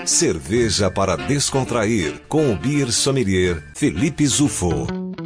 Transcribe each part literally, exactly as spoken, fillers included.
Cerveja para descontrair, com o beer sommelier Felipe Zufo.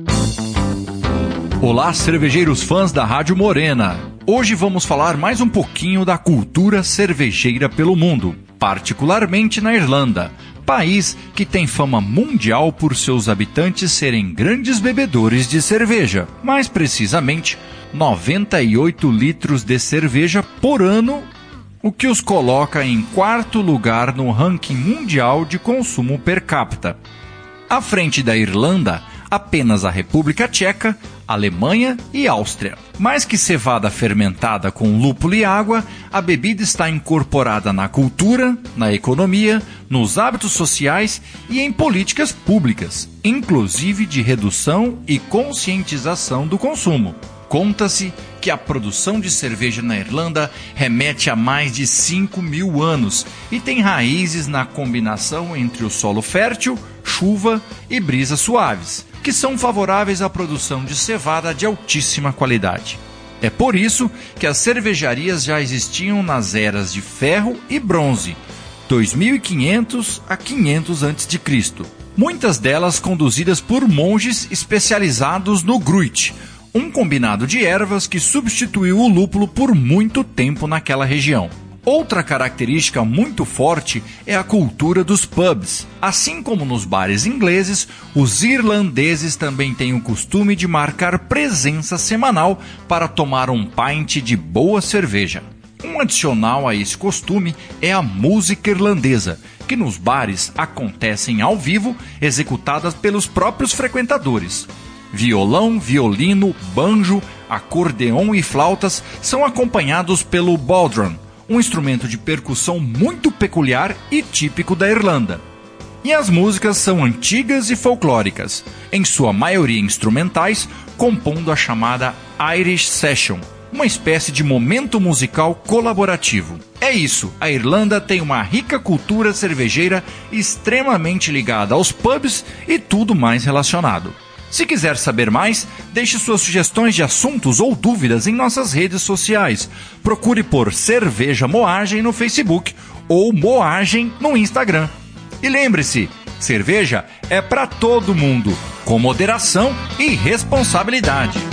Olá, cervejeiros fãs da Rádio Morena. Hoje vamos falar mais um pouquinho da cultura cervejeira pelo mundo, particularmente na Irlanda, país que tem fama mundial por seus habitantes serem grandes bebedores de cerveja. Mais precisamente, noventa e oito litros de cerveja por ano, o que os coloca em quarto lugar no ranking mundial de consumo per capita. À frente da Irlanda, apenas a República Tcheca, Alemanha e Áustria. Mais que cevada fermentada com lúpulo e água, a bebida está incorporada na cultura, na economia, nos hábitos sociais e em políticas públicas, inclusive de redução e conscientização do consumo. Conta-se que a produção de cerveja na Irlanda remete a mais de cinco mil anos e tem raízes na combinação entre o solo fértil, chuva e brisas suaves, que são favoráveis à produção de cevada de altíssima qualidade. É por isso que as cervejarias já existiam nas eras de ferro e bronze, dois mil e quinhentos a quinhentos antes de Cristo. Muitas delas conduzidas por monges especializados no gruit, um combinado de ervas que substituiu o lúpulo por muito tempo naquela região. Outra característica muito forte é a cultura dos pubs. Assim como nos bares ingleses, os irlandeses também têm o costume de marcar presença semanal para tomar um pint de boa cerveja. Um adicional a esse costume é a música irlandesa, que nos bares acontecem ao vivo, executadas pelos próprios frequentadores. Violão, violino, banjo, acordeon e flautas são acompanhados pelo bodhran, um instrumento de percussão muito peculiar e típico da Irlanda. E as músicas são antigas e folclóricas, em sua maioria instrumentais, compondo a chamada Irish Session, uma espécie de momento musical colaborativo. É isso, a Irlanda tem uma rica cultura cervejeira extremamente ligada aos pubs e tudo mais relacionado. Se quiser saber mais, deixe suas sugestões de assuntos ou dúvidas em nossas redes sociais. Procure por Cerveja Moagem no Facebook ou Moagem no Instagram. E lembre-se, cerveja é para todo mundo, com moderação e responsabilidade.